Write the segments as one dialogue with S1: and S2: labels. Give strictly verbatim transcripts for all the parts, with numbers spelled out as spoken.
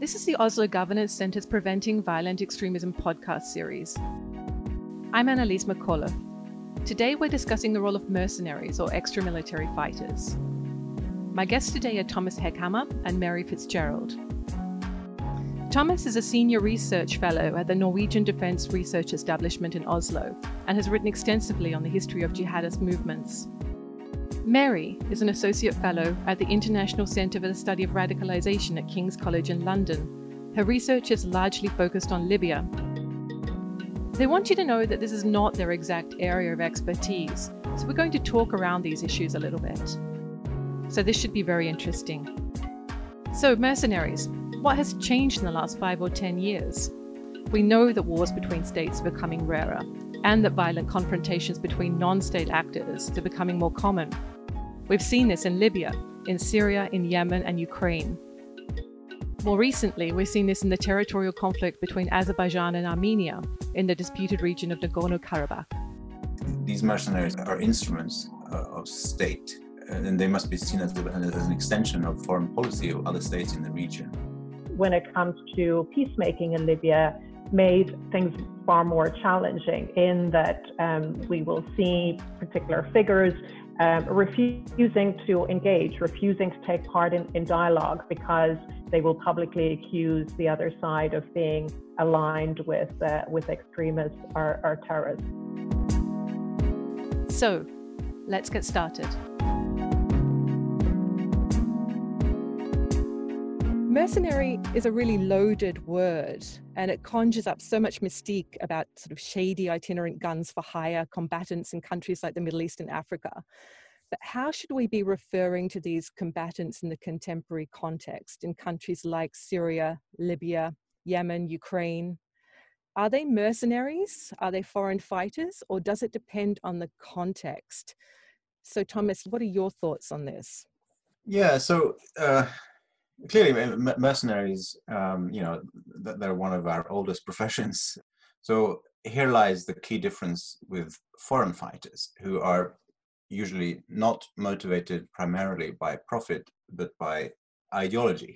S1: This is the Oslo Governance Centre's Preventing Violent Extremism podcast series. I'm Annalise McCullough. Today we're discussing the role of mercenaries or extramilitary fighters. My guests today are Thomas Heckhammer and Mary Fitzgerald. Thomas is a senior research fellow at the Norwegian Defence Research Establishment in Oslo and has written extensively on the history of jihadist movements. Mary is an associate fellow at the International Centre for the Study of Radicalisation at King's College in London. Her research is largely focused on Libya. They want you to know that this is not their exact area of expertise, so we're going to talk around these issues a little bit. So this should be very interesting. So mercenaries, what has changed in the last five or ten years? We know that wars between states are becoming rarer, and that violent confrontations between non-state actors are becoming more common. We've seen this in Libya, in Syria, in Yemen, and Ukraine. More recently, we've seen this in the territorial conflict between Azerbaijan and Armenia in the disputed region of Nagorno-Karabakh.
S2: These mercenaries are instruments uh, of state, and they must be seen as, as an extension of foreign policy of other states in the region.
S3: When it comes to peacemaking in Libya, made things far more challenging in that um, we will see particular figures um, refusing to engage, refusing to take part in, in dialogue because they will publicly accuse the other side of being aligned with, uh, with extremists or, or terrorists.
S1: So, let's get started. Mercenary is a really loaded word, and it conjures up so much mystique about sort of shady itinerant guns for hire combatants in countries like the Middle East and Africa. But how should we be referring to these combatants in the contemporary context in countries like Syria, Libya, Yemen, Ukraine? Are they mercenaries? Are they foreign fighters? Or does it depend on the context? So Thomas, what are your thoughts on this?
S2: Yeah, so... Uh... Clearly, mercenaries, um, you know, they're one of our oldest professions. So here lies the key difference with foreign fighters, who are usually not motivated primarily by profit, but by ideology,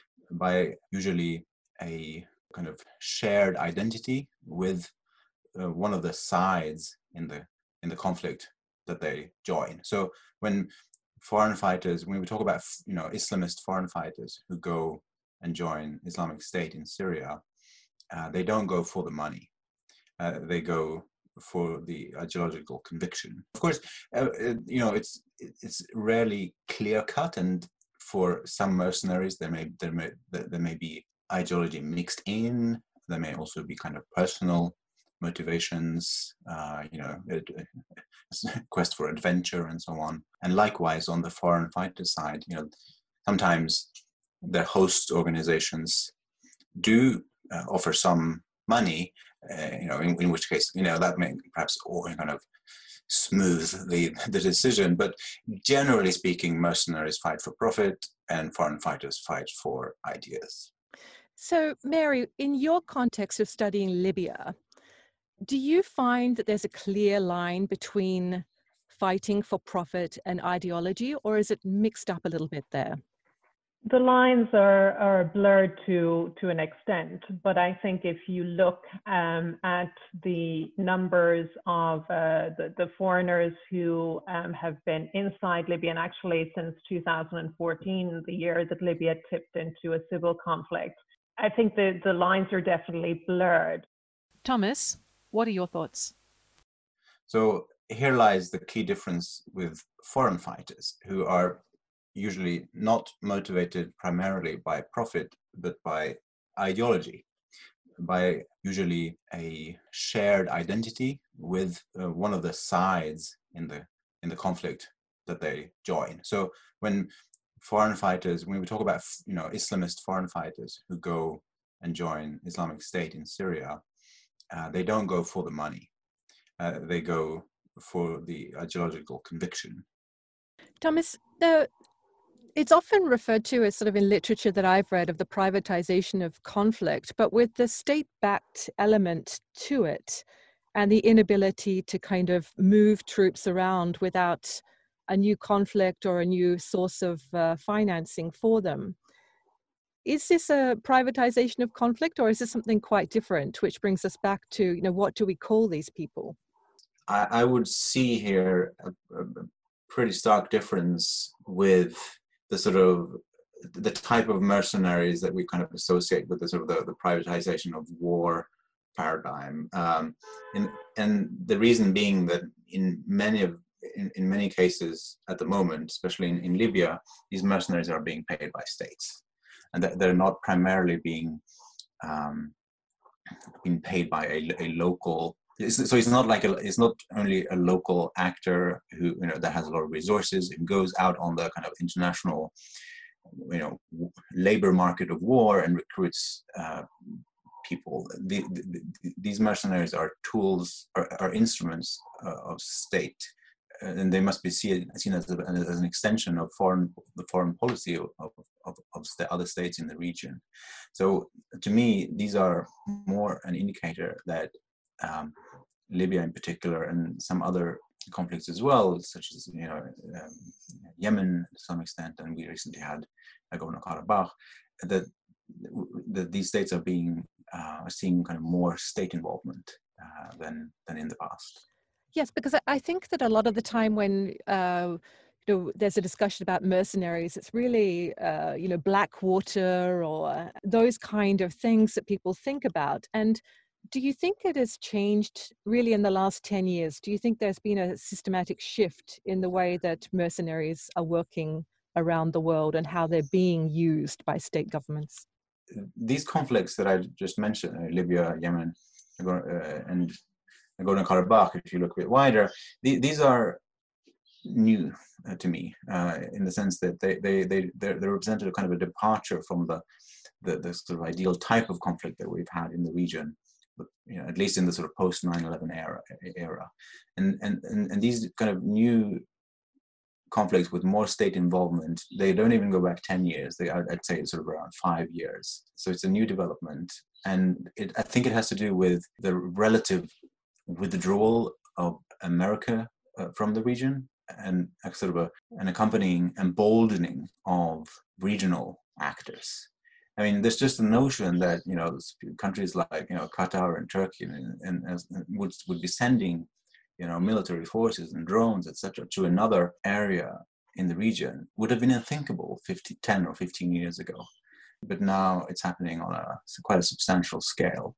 S2: by usually a kind of shared identity with uh, one of the sides in the in the conflict that they join. So when foreign fighters, when we talk about, you know, Islamist foreign fighters who go and join Islamic State in Syria, uh, they don't go for the money. Uh, they go for the ideological conviction. Of course, uh, you know, it's it's rarely clear cut, and for some mercenaries, there may there may there may be ideology mixed in. There may also be kind of personal motivations, uh, you know, quest for adventure and so on. And likewise, on the foreign fighter side, you know, sometimes the host organizations do uh, offer some money, uh, you know, in, in which case, you know, that may perhaps kind of smooth the, the decision. But generally speaking, mercenaries fight for profit and foreign fighters fight for ideas.
S1: So, Mary, in your context of studying Libya, do you find that there's a clear line between fighting for profit and ideology, or is it mixed up a little bit there?
S3: The lines are, are blurred to, to an extent, but I think if you look um, at the numbers of uh, the, the foreigners who um, have been inside Libya, and actually since two thousand fourteen, the year that Libya tipped into a civil conflict, I think the, the lines are definitely blurred.
S1: Thomas, what are your thoughts?
S2: So here lies the key difference with foreign fighters, who are usually not motivated primarily by profit, but by ideology, by usually a shared identity with uh, one of the sides in the in the conflict that they join. So when foreign fighters, when we talk about, you know, Islamist foreign fighters who go and join Islamic State in Syria, uh, they don't go for the money. Uh, they go for the ideological conviction.
S1: Thomas, the, it's often referred to as sort of in literature that I've read of the privatization of conflict, but with the state-backed element to it and the inability to kind of move troops around without a new conflict or a new source of uh, financing for them. Is this a privatization of conflict, or is this something quite different, which brings us back to, you know, what do we call these people?
S2: I, I would see here a, a pretty stark difference with the sort of the type of mercenaries that we kind of associate with the sort of the, the privatization of war paradigm. Um, and, and the reason being that in many of in, in many cases at the moment, especially in, in Libya, these mercenaries are being paid by states. And they're not primarily being um, being paid by a, a local. So it's not like a, it's not only a local actor who, you know, that has a lot of resources and goes out on the kind of international, you know, labor market of war and recruits uh, people. The, the, the, these mercenaries are tools, are, are instruments uh, of state. And they must be seen, seen as, a, as an extension of foreign, the foreign policy of, of, of the other states in the region. So to me, these are more an indicator that um, Libya in particular, and some other conflicts as well, such as, you know, um, Yemen to some extent, and we recently had Nagorno-Karabakh, that, that these states are being uh, are seeing kind of more state involvement uh, than than in the past.
S1: Yes, because I think that a lot of the time when uh, you know, there's a discussion about mercenaries, it's really uh, you know, Blackwater or those kind of things that people think about. And do you think it has changed really in the last ten years? Do you think there's been a systematic shift in the way that mercenaries are working around the world and how they're being used by state governments?
S2: These conflicts that I just mentioned, uh, Libya, Yemen, uh, and Nagorno-Karabakh, if you look a bit wider, the, these are new uh, to me uh, in the sense that they they they they represented a kind of a departure from the, the the sort of ideal type of conflict that we've had in the region, but, you know, at least in the sort of post nine eleven era era, and and and, and these kind of new conflicts with more state involvement, they don't even go back ten years. They, I'd say it's sort of around five years. So it's a new development, and it, I think it has to do with the relative withdrawal of America uh, from the region, and a sort of a, an accompanying emboldening of regional actors. I mean, there's just a notion that, you know, countries like, you know, Qatar and Turkey and, and, and would would be sending, you know, military forces and drones, et cetera, to another area in the region would have been unthinkable fifty, ten or fifteen years ago. But now it's happening on a quite a substantial scale.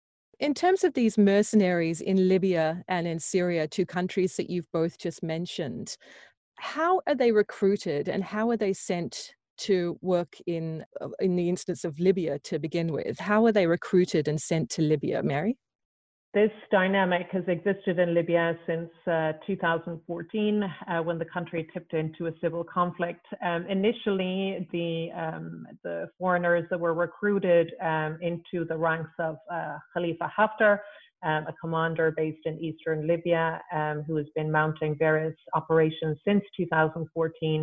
S1: In terms of these mercenaries in Libya and in Syria, two countries that you've both just mentioned, how are they recruited and how are they sent to work in, in the instance of Libya to begin with? How are they recruited and sent to Libya, Mary?
S3: This dynamic has existed in Libya since uh, two thousand fourteen, uh, when the country tipped into a civil conflict. Um, initially, the um, the foreigners that were recruited um, into the ranks of uh, Khalifa Haftar, um, a commander based in eastern Libya, um, who has been mounting various operations since two thousand fourteen.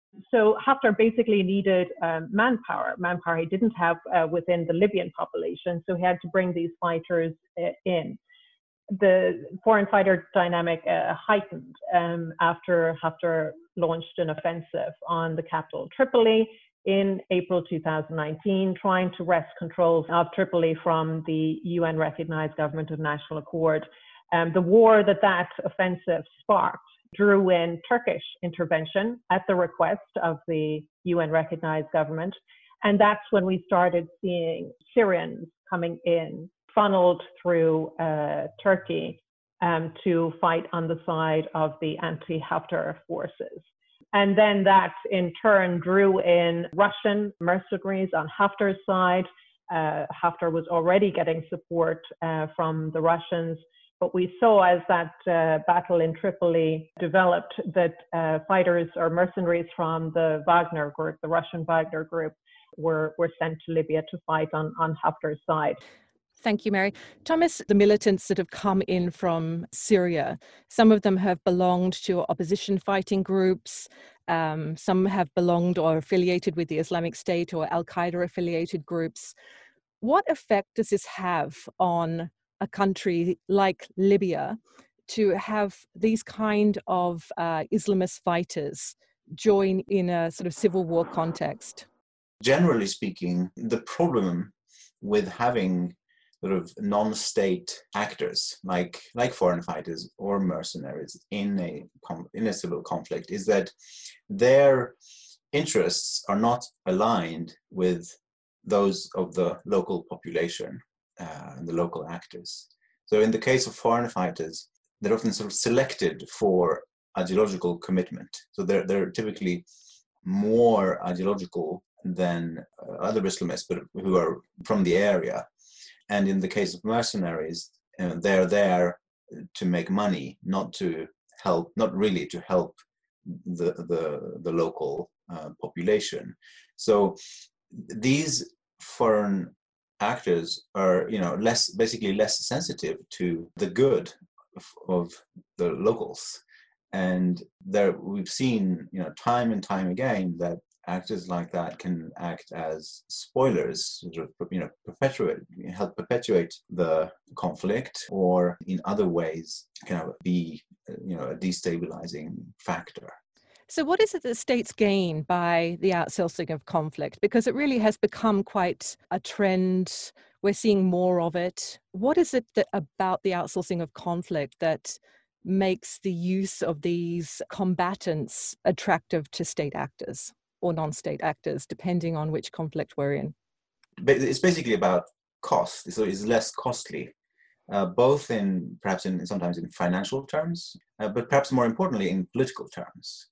S3: So Haftar basically needed um, manpower, manpower he didn't have uh, within the Libyan population, so he had to bring these fighters uh, in. The foreign fighter dynamic uh, heightened um, after Haftar launched an offensive on the capital Tripoli in April two thousand nineteen, trying to wrest control of Tripoli from the U N-recognized Government of National Accord. Um, the war that that offensive sparked drew in Turkish intervention at the request of the U N-recognized government. And that's when we started seeing Syrians coming in, funneled through uh, Turkey um, to fight on the side of the anti-Haftar forces. And then that in turn drew in Russian mercenaries on Haftar's side. Uh, Haftar was already getting support uh, from the Russians. But we saw as that uh, battle in Tripoli developed that uh, fighters or mercenaries from the Wagner group, the Russian Wagner group, were, were sent to Libya to fight on, on Haftar's side.
S1: Thank you, Mary. Thomas, the militants that have come in from Syria, some of them have belonged to opposition fighting groups. Um, some have belonged or affiliated with the Islamic State or Al-Qaeda affiliated groups. What effect does this have on a country like Libya to have these kind of uh, Islamist fighters join in a sort of civil war context?
S2: generally speaking, the problem with having sort of non-state actors like like foreign fighters or mercenaries in a in a civil conflict is that their interests are not aligned with those of the local population uh, and the local actors. So in the case of foreign fighters, they're often sort of selected for ideological commitment. So they're they're typically more ideological than uh, other Islamists, but who are from the area. And in the case of mercenaries, uh, they're there to make money, not to help, not really to help the the, the local uh, population. So these foreign actors are, you know, less basically less sensitive to the good of, of the locals. And there, we've seen, you know, time and time again that actors like that can act as spoilers, sort of, you know, perpetuate, help perpetuate the conflict, or in other ways, kind of be, you know, a destabilizing factor.
S1: So what is it that states gain by the outsourcing of conflict? Because it really has become quite a trend. We're seeing more of it. What is it that about the outsourcing of conflict that makes the use of these combatants attractive to state actors or non-state actors, depending on which conflict we're in?
S2: It's basically about cost. So it's less costly, uh, both in perhaps in sometimes in financial terms, uh, but perhaps more importantly in political terms.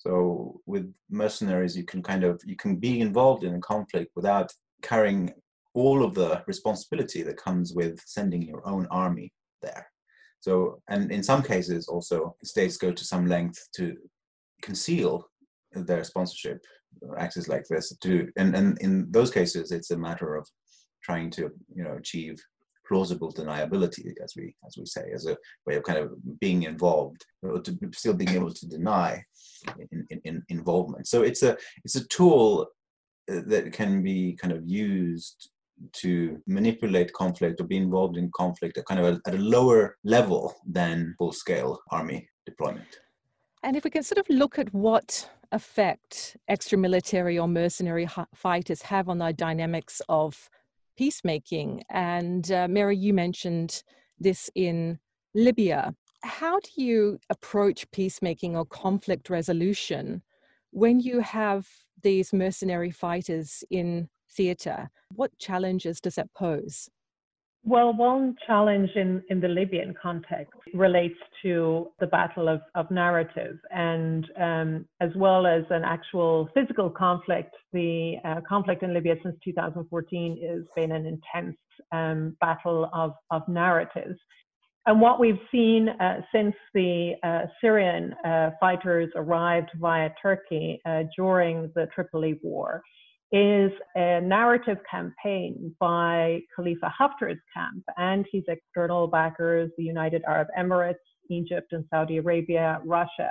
S2: So with mercenaries, you can kind of you can be involved in a conflict without carrying all of the responsibility that comes with sending your own army there. So, and in some cases also, states go to some length to conceal their sponsorship acts like this. To and, and in those cases, it's a matter of trying to, you know, achieve plausible deniability, as we as we say, as a way of kind of being involved, or to still being able to deny in, in, in involvement. So it's a it's a tool that can be kind of used to manipulate conflict or be involved in conflict at kind of a, at a lower level than full-scale army deployment.
S1: And if we can sort of look at what effect extramilitary or mercenary fighters have on the dynamics of peacemaking, and uh, Mary, you mentioned this in Libya. How do you approach peacemaking or conflict resolution when you have these mercenary fighters in theatre? What challenges does that pose?
S3: Well, one challenge in, in the Libyan context relates to the battle of, of narrative, and um, as well as an actual physical conflict. The uh, conflict in Libya since two thousand fourteen has been an intense um, battle of, of narratives. And what we've seen uh, since the uh, Syrian uh, fighters arrived via Turkey uh, during the Tripoli War is a narrative campaign by Khalifa Haftar's camp and his external backers, the United Arab Emirates, Egypt and Saudi Arabia, Russia,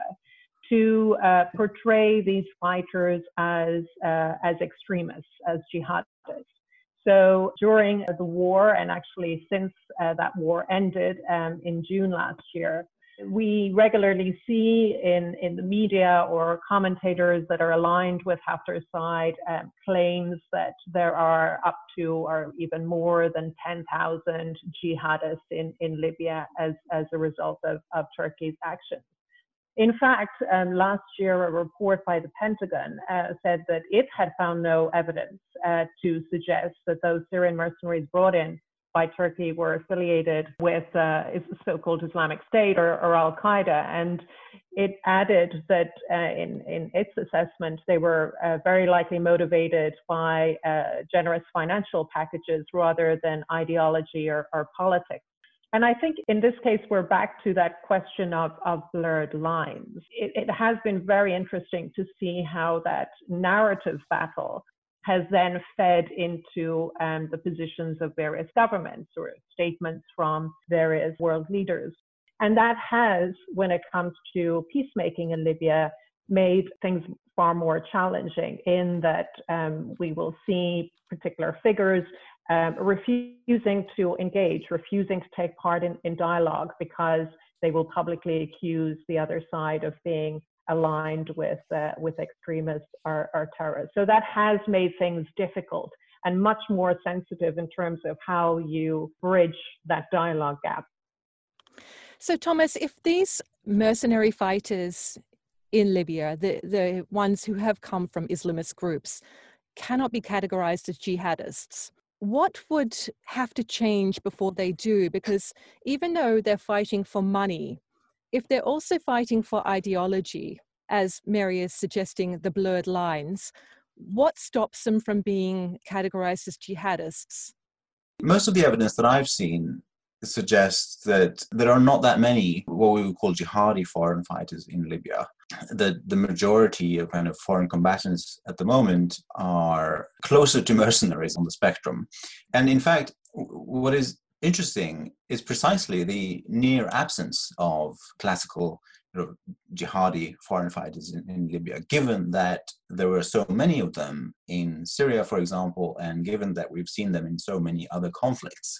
S3: to uh, portray these fighters as, uh, as extremists, as jihadists. So during the war, and actually since uh, that war ended um, in June last year, we regularly see in, in the media or commentators that are aligned with Haftar's side um, claims that there are up to or even more than ten thousand jihadists in, in Libya as, as a result of, of Turkey's actions. In fact, um, last year, a report by the Pentagon uh, said that it had found no evidence uh, to suggest that those Syrian mercenaries brought in by Turkey were affiliated with uh, so-called Islamic State or, or Al-Qaeda. And it added that uh, in, in its assessment, they were uh, very likely motivated by uh, generous financial packages rather than ideology or, or politics. And I think in this case, we're back to that question of, of blurred lines. It, it has been very interesting to see how that narrative battle has then fed into um, the positions of various governments or statements from various world leaders. And that has, when it comes to peacemaking in Libya, made things far more challenging in that um, we will see particular figures um, refusing to engage, refusing to take part in, in dialogue because they will publicly accuse the other side of being aligned with uh, with extremists or, or terrorists. So that has made things difficult and much more sensitive in terms of how you bridge that dialogue gap.
S1: So, Thomas, if these mercenary fighters in Libya, the, the ones who have come from Islamist groups, cannot be categorized as jihadists, what would have to change before they do? Because even though they're fighting for money, if they're also fighting for ideology, as Mary is suggesting, the blurred lines, what stops them from being categorized as jihadists?
S2: Most of the evidence that I've seen suggests that there are not that many what we would call jihadi foreign fighters in Libya. The, the majority of kind of foreign combatants at the moment are closer to mercenaries on the spectrum. And in fact, what is interesting is precisely the near absence of classical you know, jihadi foreign fighters in, in Libya, given that there were so many of them in Syria, for example, and given that we've seen them in so many other conflicts.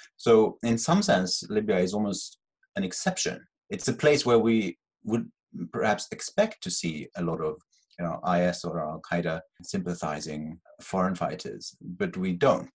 S2: So in some sense, Libya is almost an exception. It's a place where we would perhaps expect to see a lot of you know, I S or Al-Qaeda sympathizing foreign fighters, but we don't.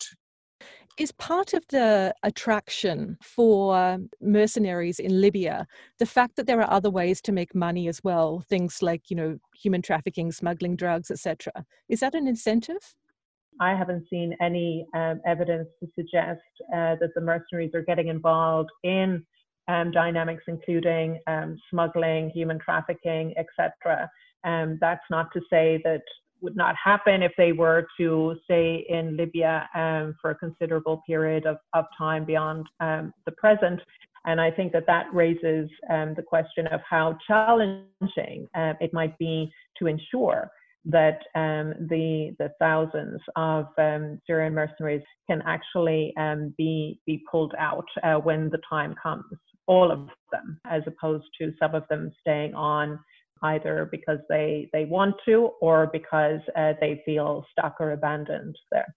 S1: Is part of the attraction for mercenaries in Libya the fact that there are other ways to make money as well, things like, you know, human trafficking, smuggling drugs, et cetera? Is that an incentive?
S3: I haven't seen any um, evidence to suggest uh, that the mercenaries are getting involved in um, dynamics including um, smuggling, human trafficking, et cetera. Um, that's not to say that would not happen if they were to stay in Libya um, for a considerable period of, of time beyond um, the present. And I think that that raises um, the question of how challenging uh, it might be to ensure that um, the the thousands of um, Syrian mercenaries can actually um, be be pulled out uh, when the time comes, all of them, as opposed to some of them staying on either because they, they want to or because uh, they feel stuck or abandoned there.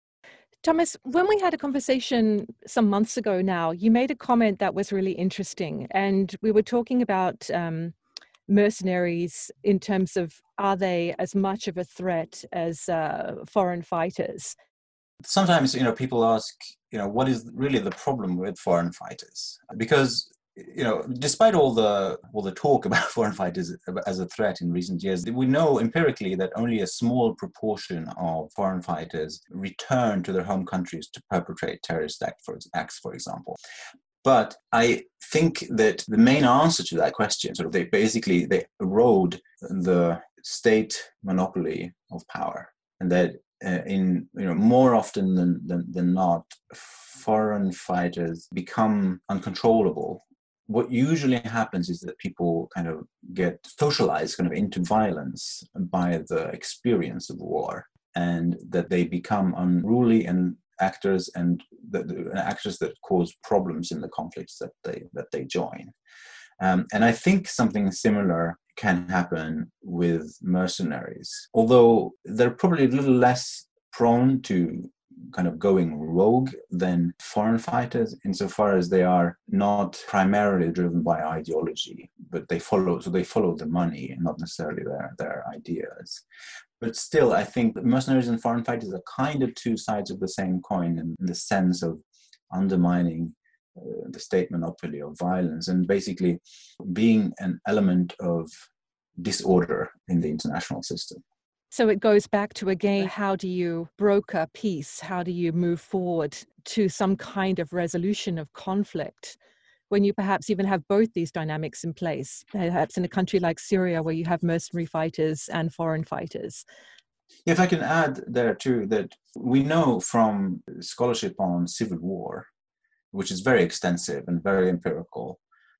S1: Thomas, when we had a conversation some months ago now, you made a comment that was really interesting. And we were talking about um, mercenaries in terms of, are they as much of a threat as uh, foreign fighters?
S2: Sometimes, you know, people ask, you know, what is really the problem with foreign fighters? Because you know, despite all the all the talk about foreign fighters as a threat in recent years, we know empirically that only a small proportion of foreign fighters return to their home countries to perpetrate terrorist act for, acts, for example. But I think that the main answer to that question, sort of, they basically they erode the state monopoly of power, and that uh, in you know more often than, than than not, foreign fighters become uncontrollable. What usually happens is that people kind of get socialized kind of into violence by the experience of war, and that they become unruly and actors and the, the actors that cause problems in the conflicts that they that they join. Um, and I think something similar can happen with mercenaries, although they're probably a little less prone to kind of going rogue than foreign fighters, insofar as they are not primarily driven by ideology, but they follow, so they follow the money and not necessarily their, their ideas. But still, I think mercenaries and foreign fighters are kind of two sides of the same coin in, in the sense of undermining uh, the state monopoly of violence and basically being an element of disorder in the international system.
S1: So it goes back to, again, how do you broker peace? How do you move forward to some kind of resolution of conflict when you perhaps even have both these dynamics in place, perhaps in a country like Syria where you have mercenary fighters and foreign fighters?
S2: If I can add there too, that we know from scholarship on civil war, which is very extensive and very empirical,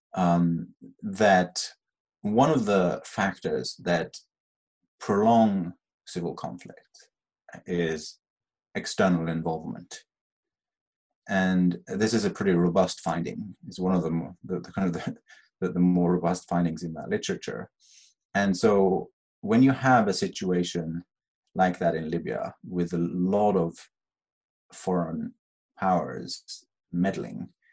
S2: um, that one of the factors that prolong civil conflict is external involvement. And this is a pretty robust finding. It's one of the, more, the, the kind of the, the, the more robust findings in that literature. And so when you have a situation like that in Libya with a lot of foreign powers meddling, uh, that is a recipe for a long-lasting conflict.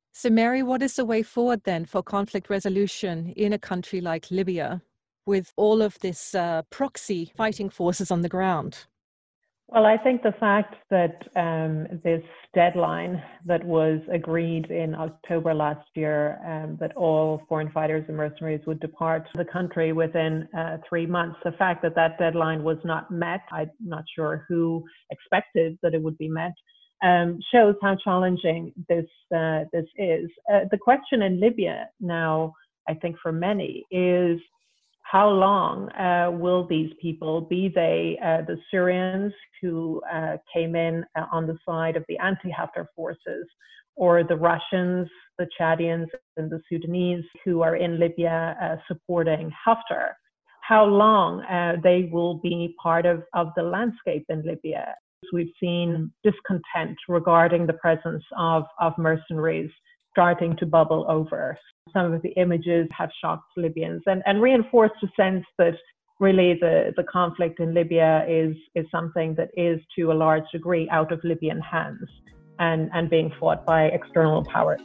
S1: So, Mary, what is the way forward then for conflict resolution in a country like Libya with all of this uh, proxy fighting forces on the ground?
S3: Well, I think the fact that um, this deadline that was agreed in October last year, um, that all foreign fighters and mercenaries would depart the country within uh, three months, the fact that that deadline was not met, I'm not sure who expected that it would be met, um, shows how challenging this, uh, this is. Uh, the question in Libya now, I think for many, is how long uh, will these people, be they uh, the Syrians who uh, came in uh, on the side of the anti-Haftar forces, or the Russians, the Chadians, and the Sudanese who are in Libya uh, supporting Haftar, how long uh, they will be part of, of the landscape in Libya. We've seen discontent regarding the presence of, of mercenaries starting to bubble over. Some of the images have shocked Libyans and, and reinforced a sense that really the, the conflict in Libya is, is something that is to a large degree out of Libyan hands and, and being fought by external powers.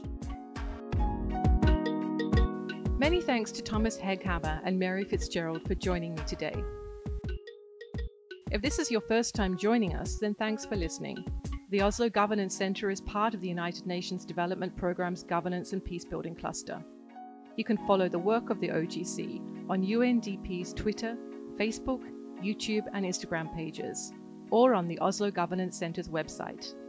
S1: Many thanks to Thomas Heghammer and Mary Fitzgerald for joining me today. If this is your first time joining us, then thanks for listening. The Oslo Governance Centre is part of the United Nations Development Programme's Governance and Peacebuilding Cluster. You can follow the work of the O G C on U N D P's Twitter, Facebook, YouTube and Instagram pages, or on the Oslo Governance Centre's website.